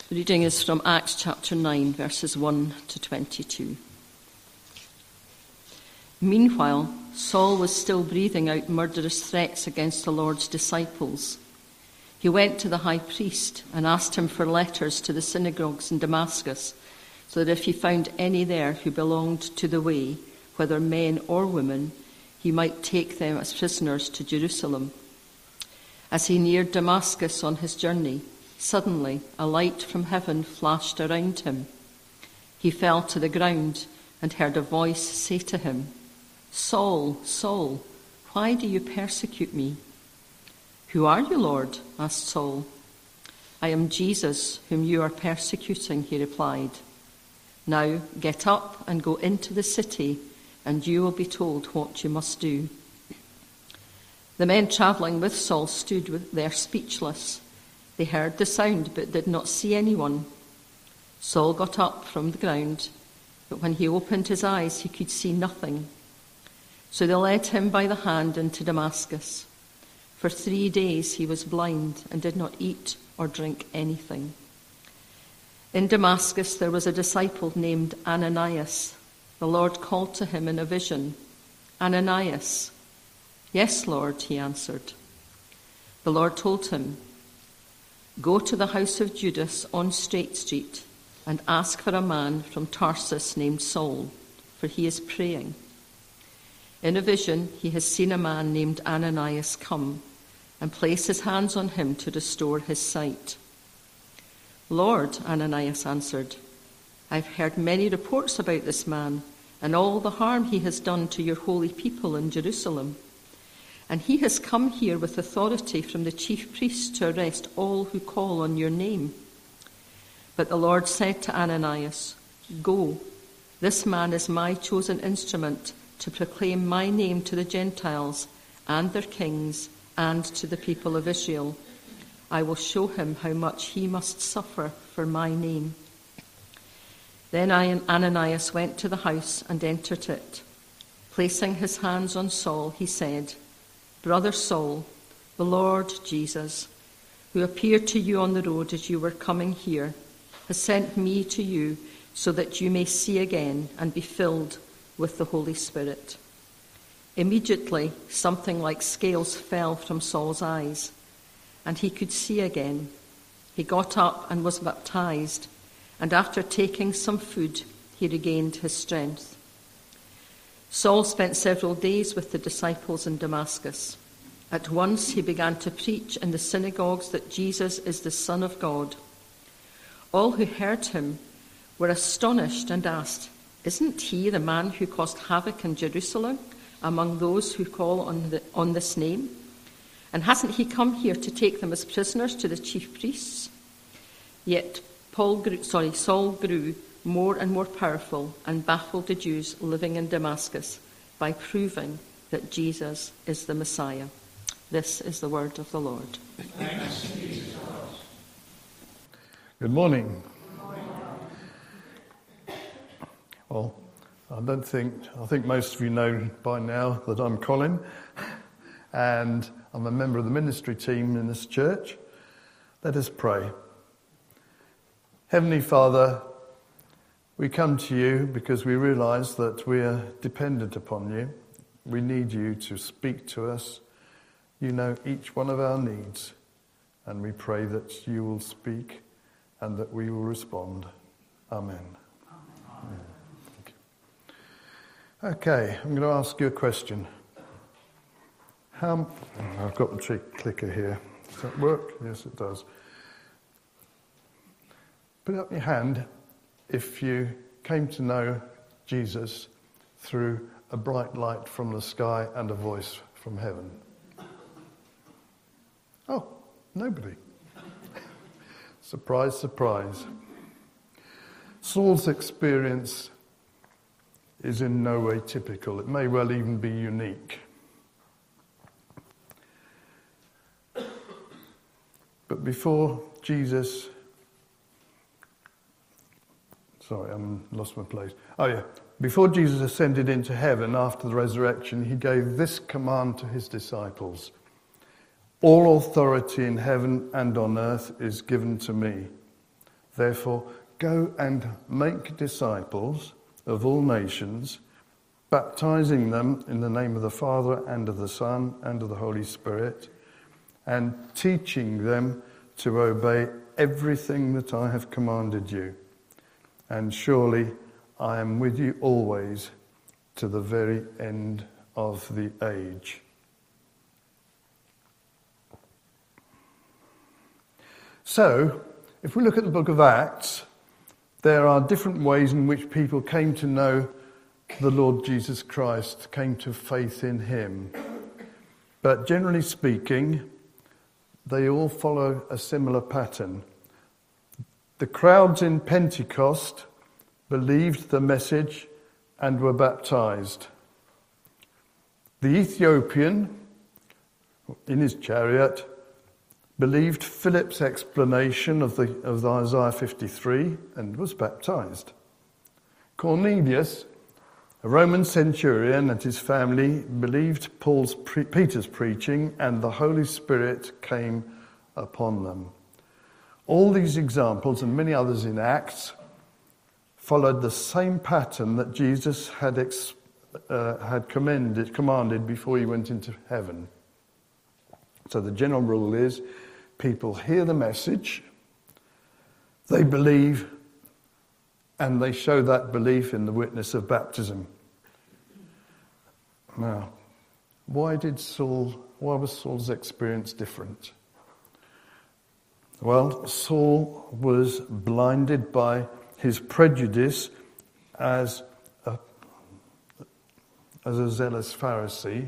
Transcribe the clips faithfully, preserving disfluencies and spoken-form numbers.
The reading is from Acts chapter nine, verses one to twenty-two. Meanwhile, Saul was still breathing out murderous threats against the Lord's disciples. He went to the high priest and asked him for letters to the synagogues in Damascus, so that if he found any there who belonged to the way, whether men or women, he might take them as prisoners to Jerusalem. As he neared Damascus on his journey, suddenly a light from heaven flashed around him. He fell to the ground and heard a voice say to him, "Saul, Saul, why do you persecute me?" "Who are you, Lord?" asked Saul. "I am Jesus, whom you are persecuting," he replied. "Now get up and go into the city, and you will be told what you must do." The men travelling with Saul stood there speechless. They heard the sound but did not see anyone. Saul got up from the ground, but when he opened his eyes he could see nothing. So they led him by the hand into Damascus. For three days he was blind and did not eat or drink anything. In Damascus there was a disciple named Ananias. The Lord called to him in a vision, "Ananias." "Yes, Lord," he answered. The Lord told him, "Go to the house of Judas on Straight Street and ask for a man from Tarsus named Saul, for he is praying. In a vision he has seen a man named Ananias come and place his hands on him to restore his sight." "Lord," Ananias answered, "I've heard many reports about this man and all the harm he has done to your holy people in Jerusalem. And he has come here with authority from the chief priests to arrest all who call on your name." But the Lord said to Ananias, "Go, this man is my chosen instrument to proclaim my name to the Gentiles and their kings and to the people of Israel. I will show him how much he must suffer for my name." Then Ananias went to the house and entered it. Placing his hands on Saul, he said, "Brother Saul, the Lord Jesus, who appeared to you on the road as you were coming here, has sent me to you so that you may see again and be filled with the Holy Spirit." Immediately, something like scales fell from Saul's eyes, and he could see again. He got up and was baptized, and after taking some food, he regained his strength. Saul spent several days with the disciples in Damascus. At once he began to preach in the synagogues that Jesus is the Son of God. All who heard him were astonished and asked, "Isn't he the man who caused havoc in Jerusalem among those who call on, the, on this name? And hasn't he come here to take them as prisoners to the chief priests?" Yet Paul grew, sorry, Saul grew more and more powerful and baffled the Jews living in Damascus by proving that Jesus is the Messiah. This is the word of the Lord. Thanks be to God. Good morning. Well, I don't think, I think most of you know by now that I'm Colin, and I'm a member of the ministry team in this church. Let us pray. Heavenly Father, we come to you because we realise that we are dependent upon you. We need you to speak to us. You know each one of our needs, and we pray that you will speak and that we will respond. Amen. Amen. Thank you. Okay, I'm going to ask you a question. How? Oh, I've got the trick clicker here. Does that work? Yes, it does. Put up your hand if you came to know Jesus through a bright light from the sky and a voice from heaven. Oh, nobody. Surprise, surprise. Saul's experience is in no way typical. It may well even be unique. But before Jesus... Sorry, I lost my place. Oh yeah. Before Jesus ascended into heaven after the resurrection, he gave this command to his disciples. "All authority in heaven and on earth is given to me. Therefore, go and make disciples of all nations, baptizing them in the name of the Father and of the Son and of the Holy Spirit, and teaching them to obey everything that I have commanded you. And surely I am with you always to the very end of the age. So, if we look at the book of Acts, there are different ways in which people came to know the Lord Jesus Christ, came to faith in him. But generally speaking, they all follow a similar pattern. The crowds in Pentecost believed the message and were baptized. The Ethiopian, in his chariot, believed Philip's explanation of the of Isaiah fifty-three and was baptized. Cornelius, a Roman centurion, and his family believed Paul's pre- Peter's preaching, and the Holy Spirit came upon them. All these examples and many others in Acts followed the same pattern that Jesus had ex- uh, had commended, commanded before he went into heaven. So the general rule is, people hear the message, they believe, and they show that belief in the witness of baptism. Now, why did Saul, why was Saul's experience different? Well, Saul was blinded by his prejudice as a, as a zealous Pharisee.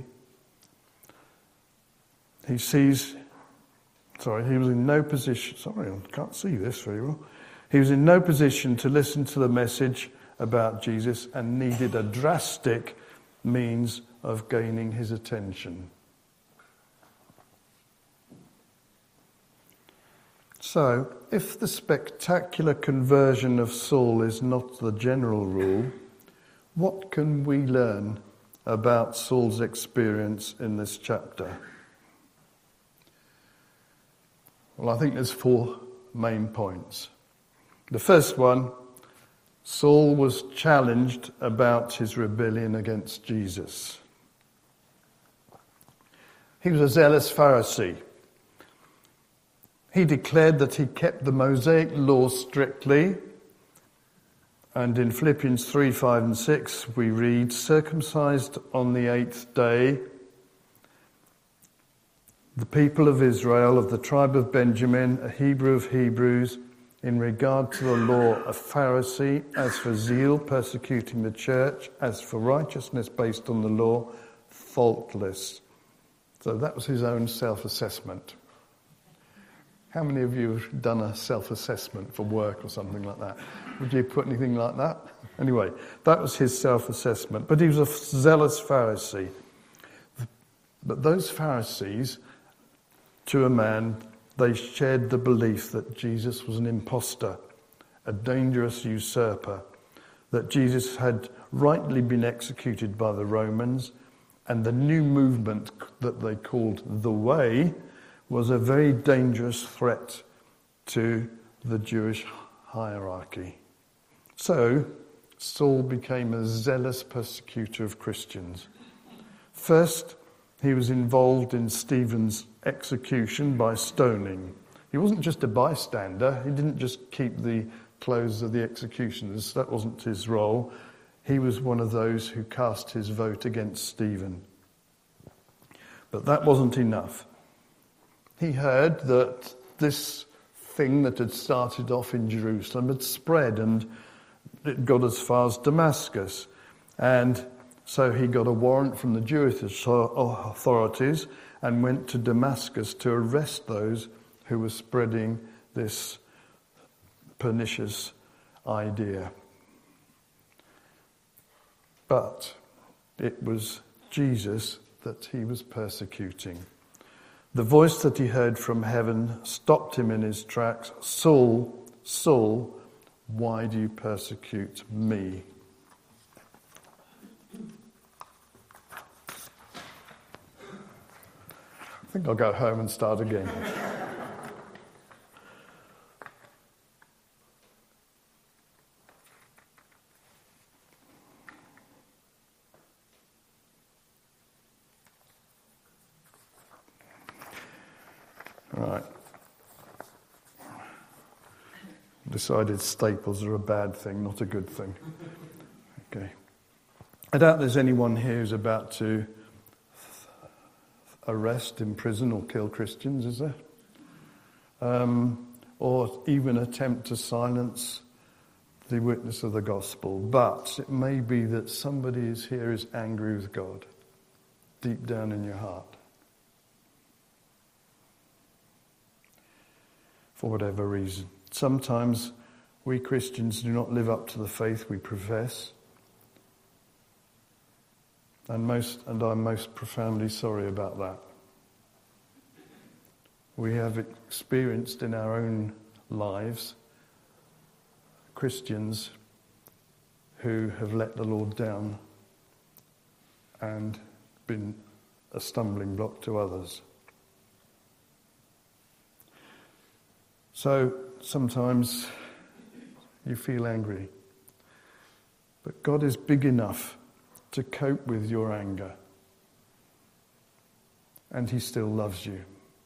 He sees, sorry, he was in no position, sorry, I can't see this very well. He was in no position to listen to the message about Jesus and needed a drastic means of gaining his attention. So, if the spectacular conversion of Saul is not the general rule, what can we learn about Saul's experience in this chapter? Well, I think there's four main points. The first one, Saul was challenged about his rebellion against Jesus. He was a zealous Pharisee. He declared that he kept the Mosaic law strictly. And in Philippians three, five and six we read, circumcised on the eighth day, the people of Israel, of the tribe of Benjamin, a Hebrew of Hebrews, in regard to the law, a Pharisee, as for zeal, persecuting the church, as for righteousness based on the law, faultless. So that was his own self-assessment. How many of you have done a self-assessment for work or something like that? Would you put anything like that? Anyway, that was his self-assessment. But he was a zealous Pharisee. But those Pharisees, to a man, they shared the belief that Jesus was an impostor, a dangerous usurper, that Jesus had rightly been executed by the Romans, and the new movement that they called the Way was a very dangerous threat to the Jewish hierarchy. So, Saul became a zealous persecutor of Christians. First, he was involved in Stephen's execution by stoning. He wasn't just a bystander. He didn't just keep the clothes of the executioners. That wasn't his role. He was one of those who cast his vote against Stephen. But that wasn't enough. He heard that this thing that had started off in Jerusalem had spread, and it got as far as Damascus. And so he got a warrant from the Jewish authorities and went to Damascus to arrest those who were spreading this pernicious idea. But it was Jesus that he was persecuting. The voice that he heard from heaven stopped him in his tracks. Saul, Saul, why do you persecute me? I think I'll go home and start again. Right. Decided staples are a bad thing, not a good thing. Okay. I doubt there's anyone here who's about to arrest, imprison or kill Christians, is there? Um, or even attempt to silence the witness of the gospel. But it may be that somebody is here is angry with God, deep down in your heart. For whatever reason. Sometimes we Christians do not live up to the faith we profess. And most, and I'm most profoundly sorry about that. We have experienced in our own lives Christians who have let the Lord down and been a stumbling block to others. So sometimes you feel angry, but God is big enough to cope with your anger, and he still loves you.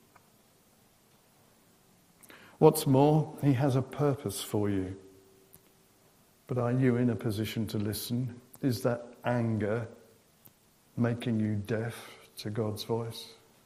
What's more, he has a purpose for you. But are you in a position to listen? Is that anger making you deaf to God's voice?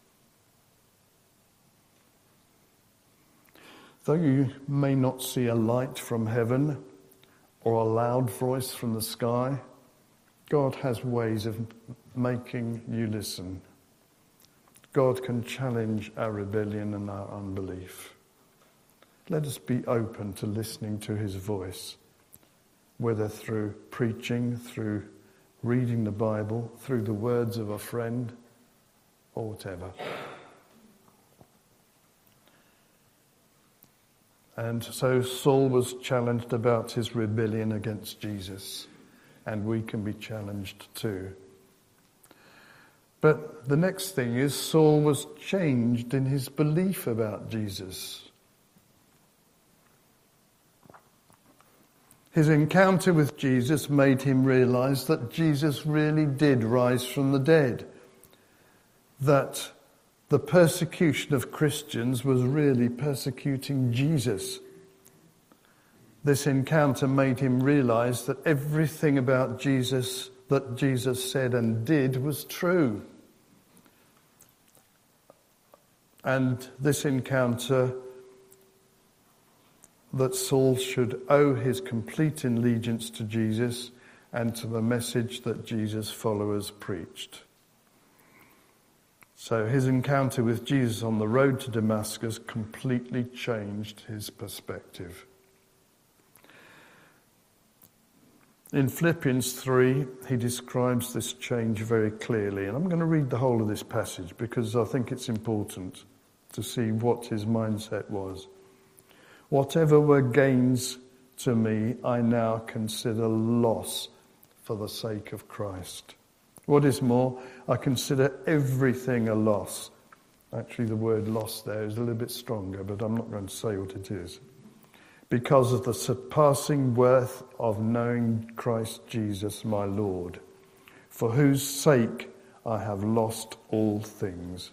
Though you may not see a light from heaven or a loud voice from the sky, God has ways of making you listen. God can challenge our rebellion and our unbelief. Let us be open to listening to his voice, whether through preaching, through reading the Bible, through the words of a friend, or whatever. And so Saul was challenged about his rebellion against Jesus, and we can be challenged too. But the next thing is Saul was changed in his belief about Jesus. His encounter with Jesus made him realize that Jesus really did rise from the dead, that the persecution of Christians was really persecuting Jesus. This encounter made him realize that everything about Jesus that Jesus said and did was true. And this encounter that Saul should owe his complete allegiance to Jesus and to the message that Jesus' followers preached. So his encounter with Jesus on the road to Damascus completely changed his perspective. In Philippians three, he describes this change very clearly. And I'm going to read the whole of this passage because I think it's important to see what his mindset was. Whatever were gains to me, I now consider loss for the sake of Christ. What is more, I consider everything a loss. Actually, the word loss there is a little bit stronger, but I'm not going to say what it is. Because of the surpassing worth of knowing Christ Jesus my Lord, for whose sake I have lost all things.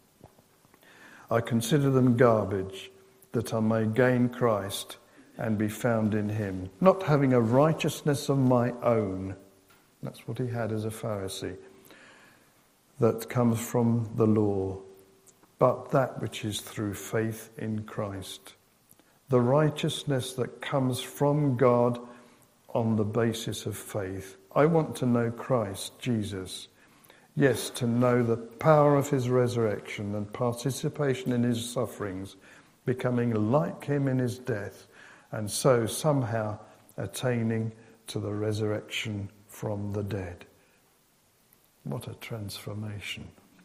I consider them garbage, that I may gain Christ and be found in him, not having a righteousness of my own. That's what he had as a Pharisee, that comes from the law, but that which is through faith in Christ. The righteousness that comes from God on the basis of faith. I want to know Christ, Jesus. Yes, to know the power of his resurrection and participation in his sufferings, becoming like him in his death, and so somehow attaining to the resurrection from the dead. What a transformation.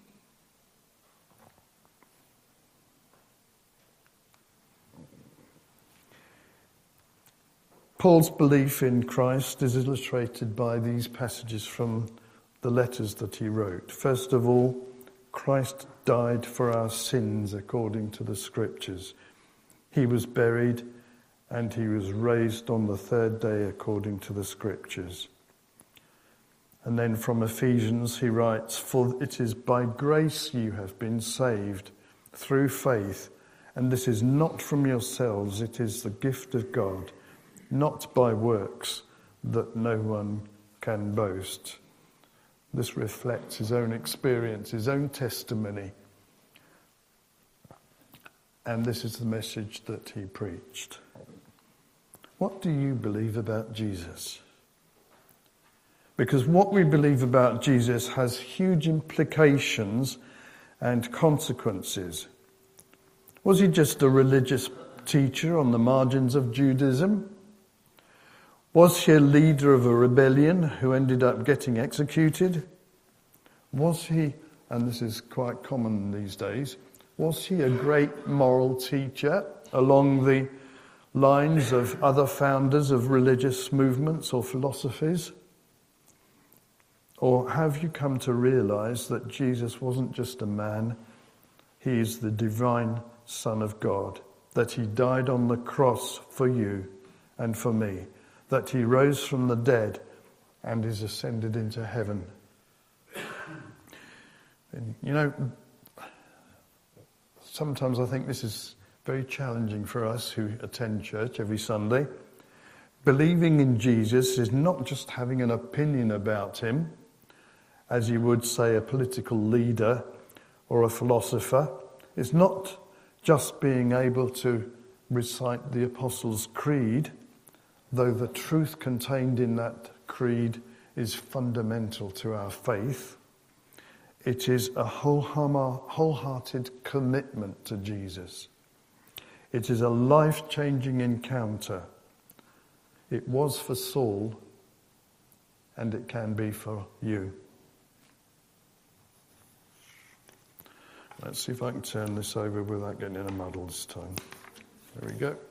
Paul's belief in Christ is illustrated by these passages from the letters that he wrote. First of all, Christ died for our sins according to the Scriptures. He was buried and he was raised on the third day according to the Scriptures. And then from Ephesians he writes, for it is by grace you have been saved through faith, And this is not from yourselves, it is the gift of God, not by works, that no one can boast. This reflects his own experience, his own testimony. And this is the message that he preached. What do you believe about Jesus? Because what we believe about Jesus has huge implications and consequences. Was he just a religious teacher on the margins of Judaism? Was he a leader of a rebellion who ended up getting executed? Was he, and this is quite common these days, was he a great moral teacher along the lines of other founders of religious movements or philosophies? Or have you come to realize that Jesus wasn't just a man, he is the divine Son of God, that he died on the cross for you and for me, that he rose from the dead and is ascended into heaven. And, you know, sometimes I think this is very challenging for us who attend church every Sunday. Believing in Jesus is not just having an opinion about him, as you would say a political leader or a philosopher. It's not just being able to recite the Apostles' Creed, though the truth contained in that creed is fundamental to our faith. It is a wholehearted commitment to Jesus. It is a life-changing encounter. It was for Saul, and it can be for you. Let's see if I can turn this over without getting in a muddle this time. There we go.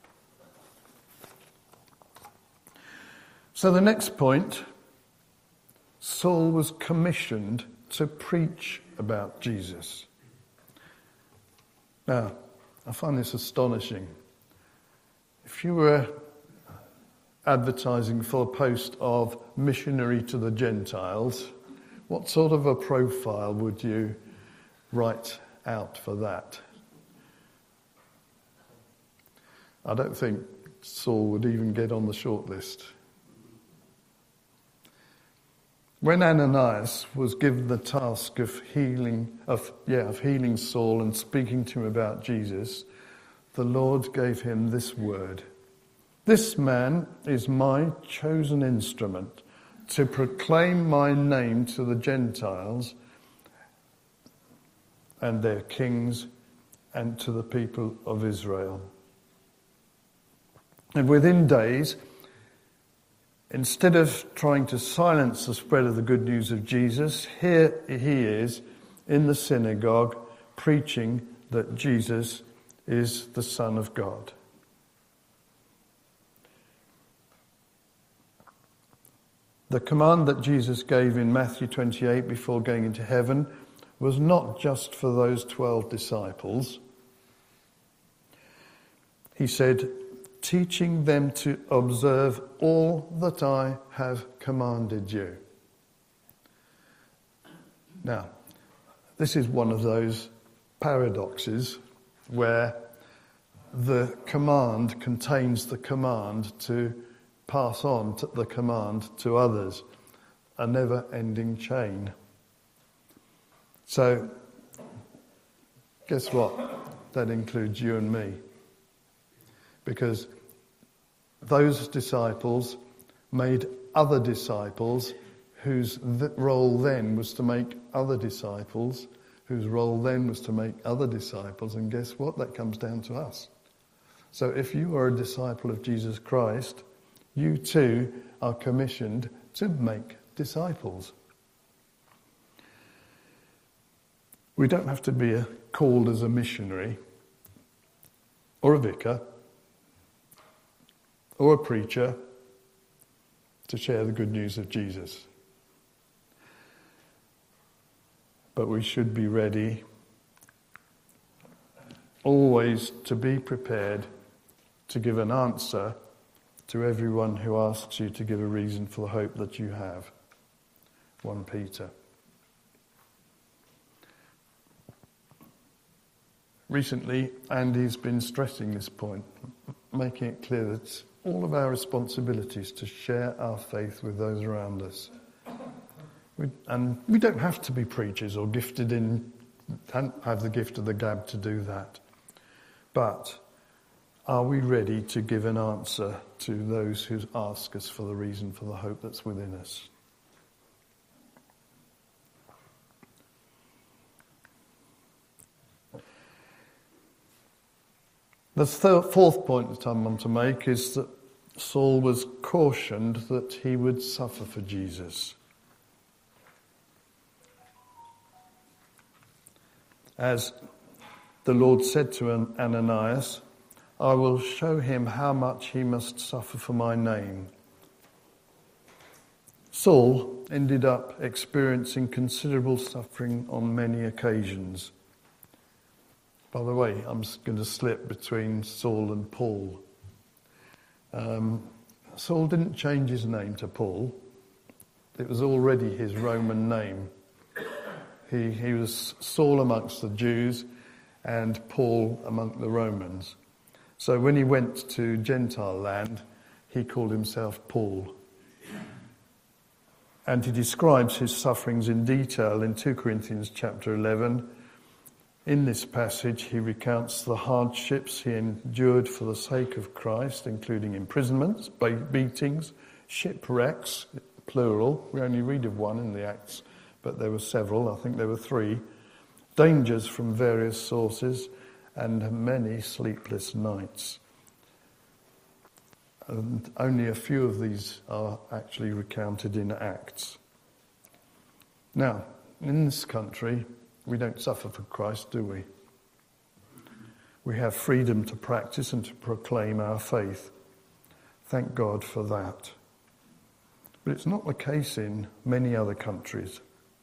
So the next point, Saul was commissioned to preach about Jesus. Now, I find this astonishing. If you were advertising for a post of missionary to the Gentiles, what sort of a profile would you write out for that? I don't think Saul would even get on the short list. When Ananias was given the task of healing, of yeah, of healing Saul and speaking to him about Jesus, the Lord gave him this word: "This man is my chosen instrument to proclaim my name to the Gentiles and their kings and to the people of Israel." And within days, instead of trying to silence the spread of the good news of Jesus, here he is in the synagogue preaching that Jesus is the Son of God. The command that Jesus gave in Matthew twenty-eight before going into heaven was not just for those twelve disciples. He said, teaching them to observe all that I have commanded you. Now, this is one of those paradoxes where the command contains the command to pass on to the command to others, a never-ending chain. So, guess what? That includes you and me. Because those disciples made other disciples whose role then was to make other disciples, whose role then was to make other disciples. And guess what? That comes down to us. So if you are a disciple of Jesus Christ, you too are commissioned to make disciples. We don't have to be a, called as a missionary or a vicar or a preacher to share the good news of Jesus. But we should be ready always to be prepared to give an answer to everyone who asks you to give a reason for the hope that you have. First Peter. recently Andy's been stressing this point, making it clear that it's all of our responsibilities to share our faith with those around us. We, and we don't have to be preachers or gifted in, have the gift of the gab to do that. But are we ready to give an answer to those who ask us for the reason for the hope that's within us? The third, fourth point that I want to make is that Saul was cautioned that he would suffer for Jesus. As the Lord said to Ananias, I will show him how much he must suffer for my name. Saul ended up experiencing considerable suffering on many occasions. By the way, I'm going to slip between Saul and Paul. Um, Saul didn't change his name to Paul. It was already his Roman name. He, he was Saul amongst the Jews and Paul among the Romans. So when he went to Gentile land, he called himself Paul. And he describes his sufferings in detail in Second Corinthians chapter eleven. In this passage, he recounts the hardships he endured for the sake of Christ, including imprisonments, beatings, shipwrecks, plural. We only read of one in the Acts, but there were several. I think there were three. Dangers from various sources and many sleepless nights. And only a few of these are actually recounted in Acts. Now, in this country, we don't suffer for Christ, do we? We have freedom to practice and to proclaim our faith. Thank God for that. But it's not the case in many other countries.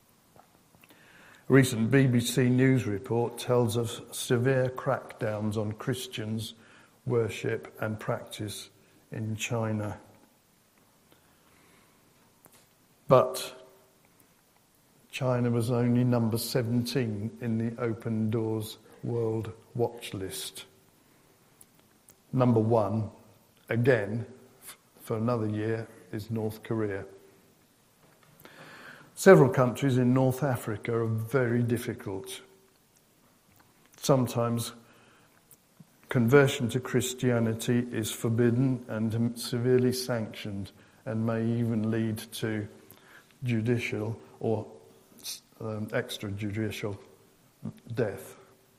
A recent B B C News report tells of severe crackdowns on Christians' worship and practice in China. But China was only number seventeen in the Open Doors World Watch List. Number one, again, f- for another year, is North Korea. Several countries in North Africa are very difficult. Sometimes conversion to Christianity is forbidden and severely sanctioned and may even lead to judicial or um, extrajudicial death.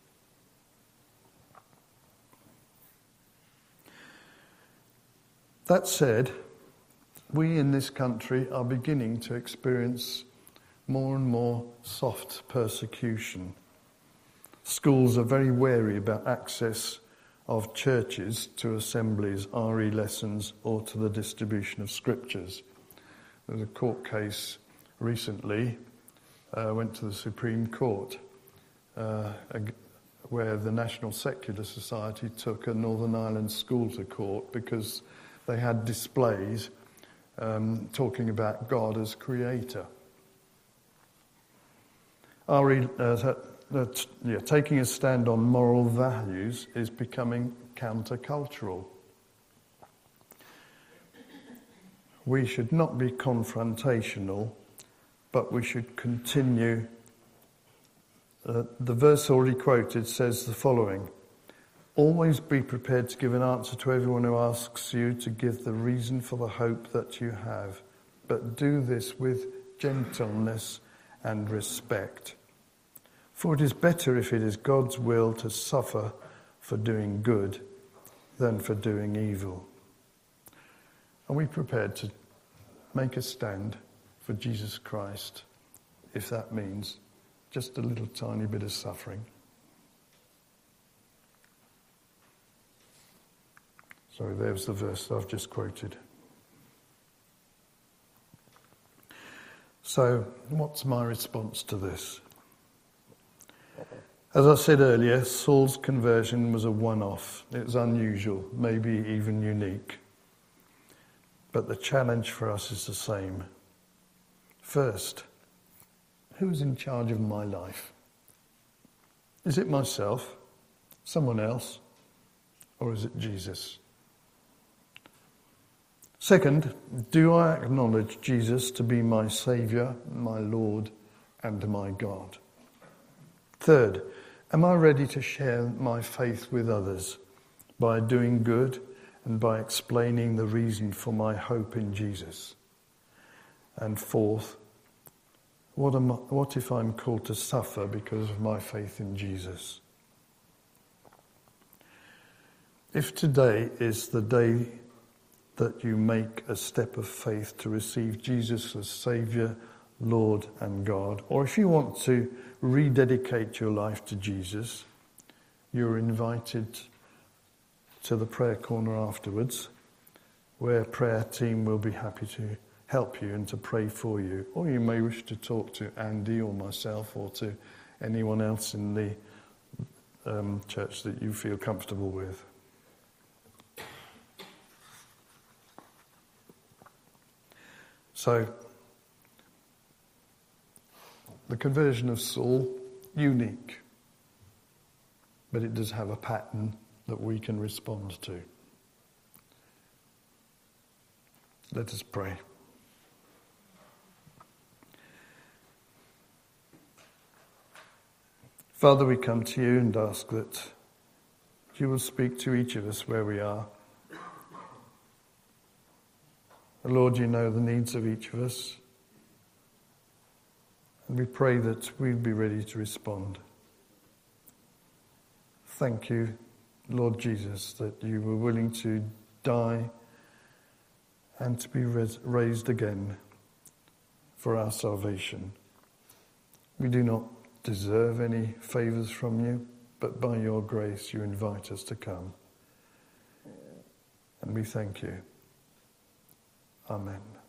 That said, we in this country are beginning to experience more and more soft persecution. Schools are very wary about access of churches to assemblies, R E lessons, or to the distribution of scriptures. There was a court case recently, uh, went to the Supreme Court, uh, where the National Secular Society took a Northern Ireland school to court because they had displays um, talking about God as creator. R E, uh, that, yeah, taking a stand on moral values is becoming countercultural. We should not be confrontational, but we should continue. Uh, the verse already quoted says the following: always be prepared to give an answer to everyone who asks you to give the reason for the hope that you have, but do this with gentleness and respect. For it is better if it is God's will to suffer for doing good than for doing evil. Are we prepared to make a stand for Jesus Christ, if that means just a little tiny bit of suffering? Sorry, there's the verse I've just quoted. So, what's my response to this? As I said earlier, Saul's conversion was a one-off. It was unusual, maybe even unique. But the challenge for us is the same. First, who's in charge of my life? Is it myself? someone else, or is it Jesus? Second, do I acknowledge Jesus to be my Saviour, my Lord, and my God? Third, am I ready to share my faith with others by doing good and by explaining the reason for my hope in Jesus? And fourth, what, am I, what if I'm called to suffer because of my faith in Jesus? If today is the day that you make a step of faith to receive Jesus as Saviour, Lord and God, or if you want to rededicate your life to Jesus, you're invited to the prayer corner afterwards, where a prayer team will be happy to help you and to pray for you. Or you may wish to talk to Andy or myself or to anyone else in the um, church that you feel comfortable with. So, the conversion of Saul, unique, but it does have a pattern that we can respond to. Let us pray. Father, we come to you and ask that you will speak to each of us where we are. Lord, you know the needs of each of us. And we pray that we'd be ready to respond. Thank you, Lord Jesus, that you were willing to die and to be res- raised again for our salvation. We do not deserve any favours from you, but by your grace you invite us to come. And we thank you. Amen.